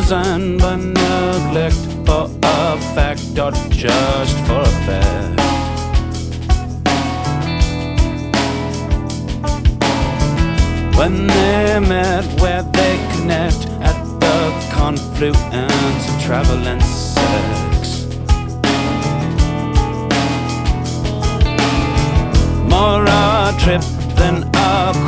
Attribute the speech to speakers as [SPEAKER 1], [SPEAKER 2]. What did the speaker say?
[SPEAKER 1] designed by neglect for a fact or just for effect. When they met, where they connect at the confluence of travel and sex. More a trip than a